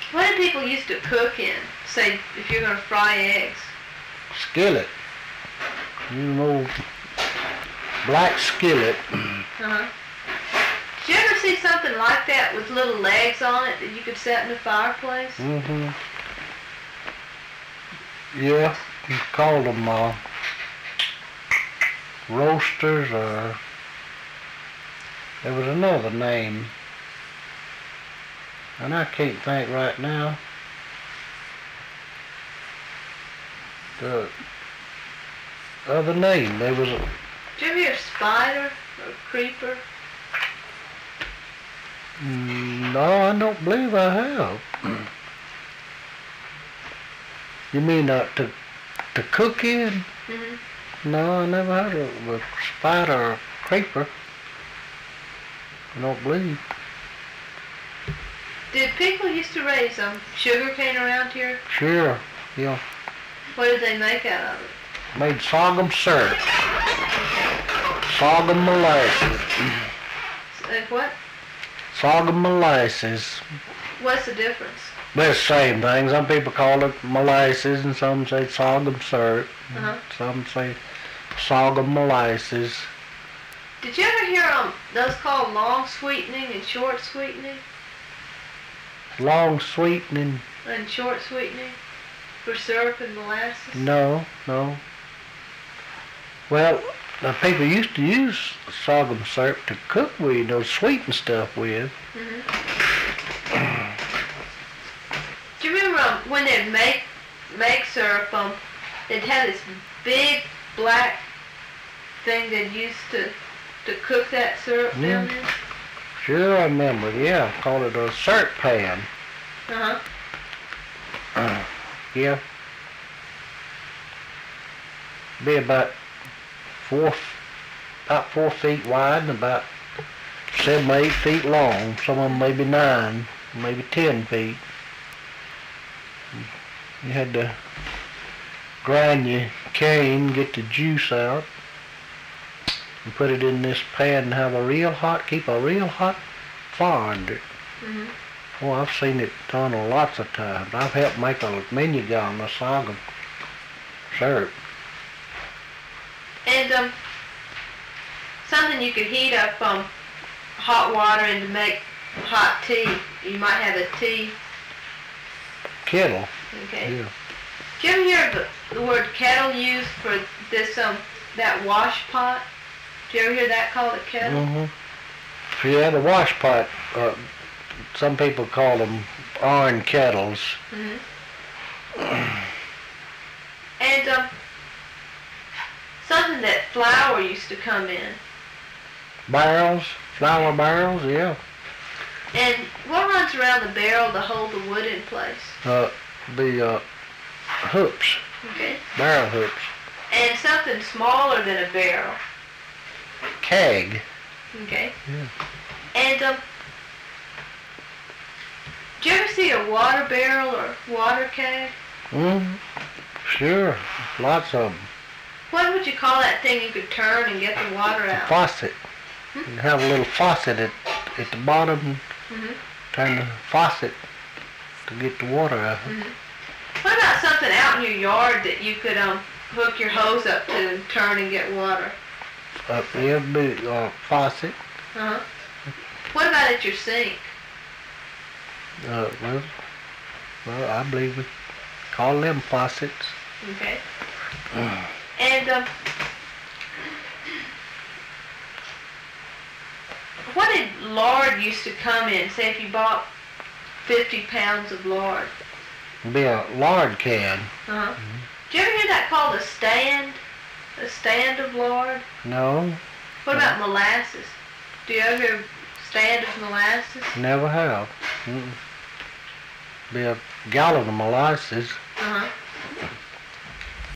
What did people used to cook in? Say, if you're going to fry eggs. Skillet. You know, black skillet. Uh-huh. Did you ever see something like that with little legs on it that you could set in the fireplace? Mm-hmm. Yeah, you called them roasters, or there was another name, and I can't think right now. The other name, there was a... Did you ever hear spider or creeper? No, I don't believe I have. You mean to cook in? Mm-hmm. No, I never had a spider or a creeper. I don't believe. Did people used to raise sugar cane around here? Sure, yeah. What did they make out of it? Made sorghum syrup. Sorghum molasses. Like what? Sorghum molasses. What's the difference? They're the same thing. Some people call it molasses, and some say sorghum syrup. Uh-huh. Some say sorghum molasses. Did you ever hear those called long sweetening and short sweetening? Long sweetening? And short sweetening for syrup and molasses? No. Well, the people used to use sorghum syrup to cook with, or sweeten stuff with. Mm-hmm. Do you remember when they'd make syrup, they'd have this big black thing they'd use to cook that syrup down in? Sure, I remember. Yeah, called it a syrup pan. Uh-huh. Yeah. Be about 4 feet wide and about 7 or 8 feet long. Some of them maybe 9, maybe 10 feet. You had to grind your cane, get the juice out, and put it in this pan and have keep a real hot fire under it. Mm-hmm. Oh, I've seen it done lots of times. I've helped make a menu gallon of sorghum syrup. And something you could heat up hot water and to make hot tea. You might have a tea Kettle. Okay. Yeah. Did you ever hear the word kettle used for this that wash pot? Did you ever hear that called a kettle? Mm-hmm. Yeah, the wash pot. Some people call them iron kettles. Mm-hmm. And something that flour used to come in. Barrels, flour barrels, yeah. And what runs around the barrel to hold the wood in place? The hoops. Okay. Barrel hoops. And something smaller than a barrel. Keg. Okay. Yeah. And did you ever see a water barrel or water keg? Sure. Lots of them. What would you call that thing you could turn and get the water out? A faucet. You have a little faucet at the bottom. Mm-hmm. Turn the faucet to get the water out. Mm-hmm. What about something out in your yard that you could hook your hose up to and turn and get water? Yeah, big faucet. Uh-huh. What about at your sink? Well, I believe we call them faucets. Okay. And what did lard used to come in? Say if you bought 50 pounds of lard. It'd be a lard can. Uh-huh. Did you ever hear that called a stand? A stand of lard? No. What about molasses? Do you ever hear stand of molasses? Never have. Be a gallon of molasses.